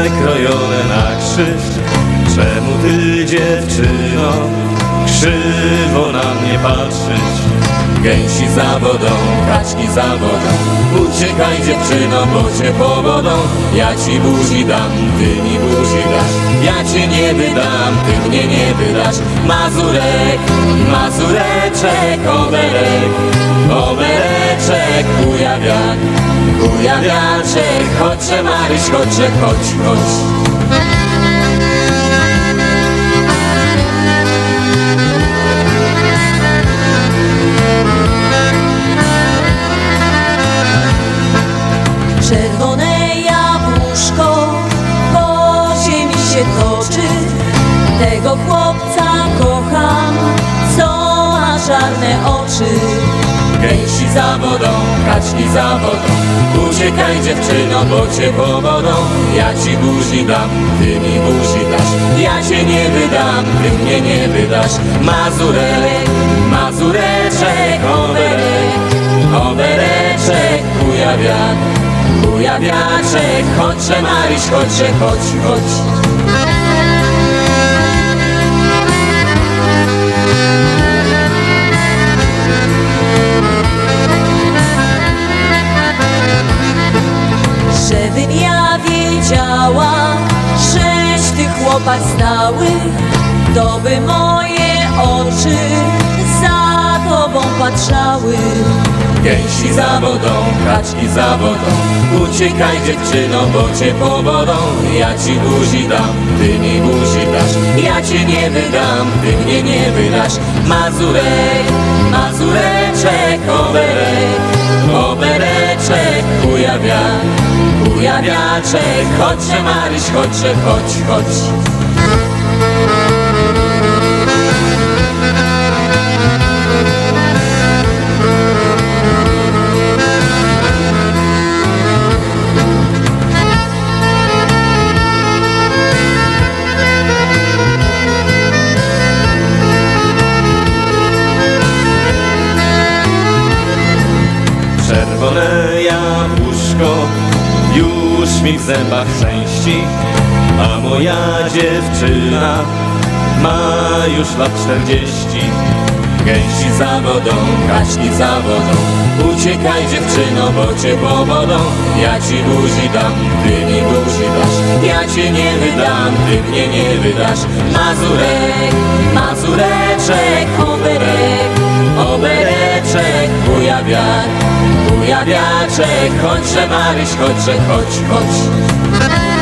krojone na krzyż. Czemu ty, dziewczyno, krzywo na mnie patrzysz? Gęsi za wodą, kaczki za wodą. Uciekaj, dziewczyno, bo cię powodą. Ja ci buzi dam, ty mi buzi dasz. Ja cię nie wydam, ty mnie nie wydasz. Mazurek, mazureczek, oberek, obereczek, kujawiak, kujawiaczek. Chodźże, Maryś, chodźże, chodź, chodź. Czerwone jabłuszko po ziemi się toczy. Tego chłopca kocham, co ma czarne oczy. Gęsi za wodą, kaczki za wodą. Uciekaj, dziewczyno, bo cię powodą. Ja ci buzi dam, ty mi buzi dasz. Ja cię nie wydam, ty mnie nie wydasz. Mazurek, mazureczek, oberek, obereczek, kujawiak, kujawiaczek. Chodźże, Maryś, chodźże, chodź, chodź. Żebym ja wiedziała, żeś ty chłopak stały, to by moje oczy za tobą patrzały. Gęsi za wodą, kaczki za wodą. Uciekaj, dziewczyno, bo cię powodą. Ja ci buzi dam, ty mi buzi dasz. Ja cię nie wydam, ty mnie nie wydasz. Mazurek, mazureczek, oberek, obereczek, kujawiak, kujawiaczek. Chodźże, Maryś, chodźże, chodź, chodź. Czerwone jabłuszko już mi w zębach szczęści, a moja dziewczyna ma już lat 40. Gęsi za wodą, kaczki za wodą. Uciekaj, dziewczyno, bo cię powodą. Ja ci buzi dam, ty mi buzi dasz. Ja cię nie wydam, ty mnie nie wydasz. Mazurek, mazureczek, oberek, obereczek, kujawiak, kujawiaczek. Chodźże, Maryś, chodźże, chodź, chodź.